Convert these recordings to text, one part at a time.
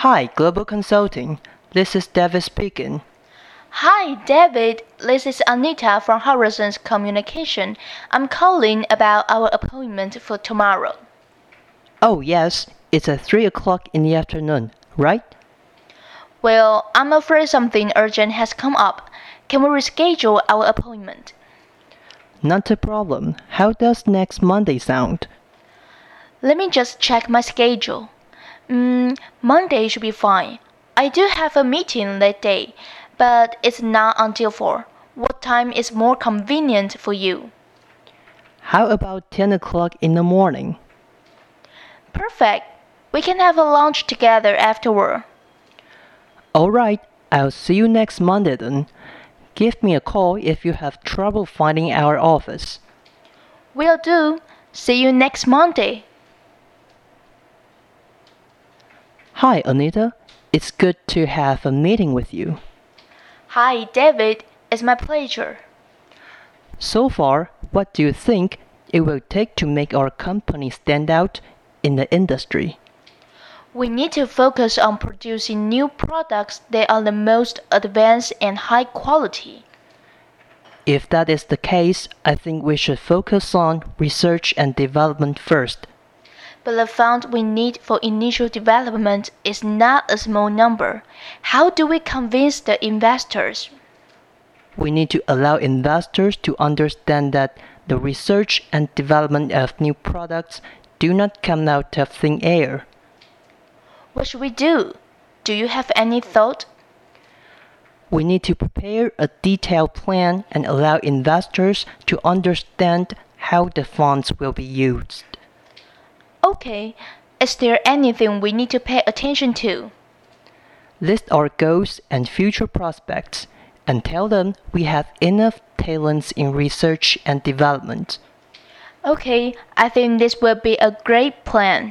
Hi, Global Consulting. This is David speaking. Hi, David. This is Anita from Horizons Communication. I'm calling about our appointment for tomorrow. Oh, yes, it's at 3 o'clock in the afternoon, right? Well, I'm afraid something urgent has come up. Can we reschedule our appointment? Not a problem. How does next Monday sound? Let me just check my schedule. Monday should be fine. I do have a meeting that day, but it's not until 4. What time is more convenient for you? How about 10 o'clock in the morning? Perfect. We can have a lunch together afterward. All right, I'll see you next Monday then. Give me a call if you have trouble finding our office. Will do. See you next Monday. Hi, Anita. It's good to have a meeting with you. Hi, David. It's my pleasure. So far, what do you think it will take to make our company stand out in the industry? We need to focus on producing new products that are the most advanced and high quality. If that is the case, I think we should focus on research and development first. But the fund we need for initial development is not a small number. How do we convince the investors? We need to allow investors to understand that the research and development of new products do not come out of thin air. What should we do? Do you have any thought? We need to prepare a detailed plan and allow investors to understand how the funds will be used. Okay, is there anything we need to pay attention to? List our goals and future prospects and tell them we have enough talents in research and development. Okay, I think this will be a great plan.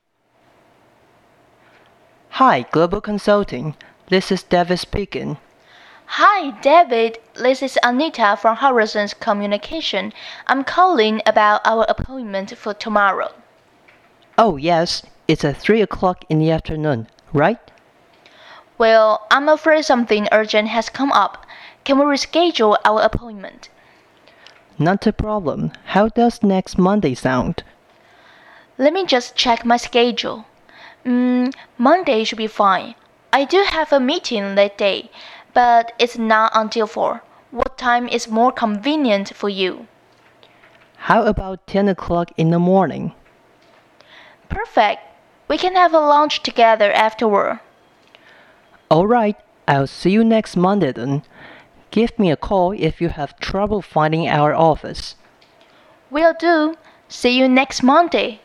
Hi, Global Consulting. This is David speaking. Hi, David. This is Anita from Horizons Communication. I'm calling about our appointment for tomorrow. Oh, yes, it's at 3 o'clock in the afternoon, right? Well, I'm afraid something urgent has come up. Can we reschedule our appointment? Not a problem. How does next Monday sound? Let me just check my schedule. Monday should be fine. I do have a meeting that day, but it's not until 4. What time is more convenient for you? How about 10 o'clock in the morning? Perfect. We can have a lunch together afterward. All right, I'll see you next Monday then. Give me a call if you have trouble finding our office. Will do. See you next Monday.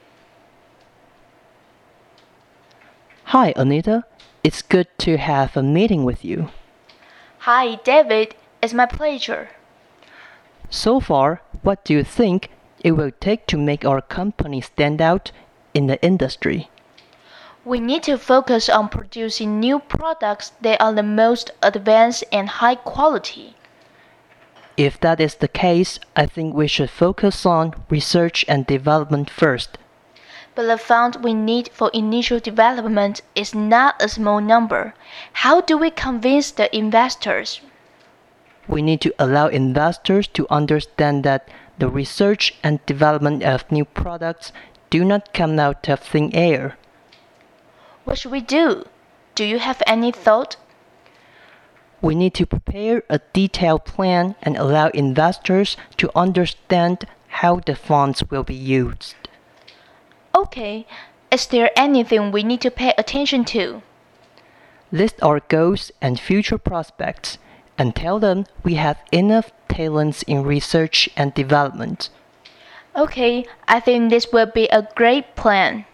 Hi, Anita. It's good to have a meeting with you. Hi, David. It's my pleasure. So far, what do you think it will take to make our company stand out in the industry? We need to focus on producing new products that are the most advanced and high quality. If that is the case, I think we should focus on research and development first. But the fund we need for initial development is not a small number. How do we convince the investors? We need to allow investors to understand that the research and development of new products do not come out of thin air. What should we do? Do you have any thought? We need to prepare a detailed plan and allow investors to understand how the funds will be used. Okay, is there anything we need to pay attention to? List our goals and future prospects and tell them we have enough talents in research and development. Okay, I think this will be a great plan.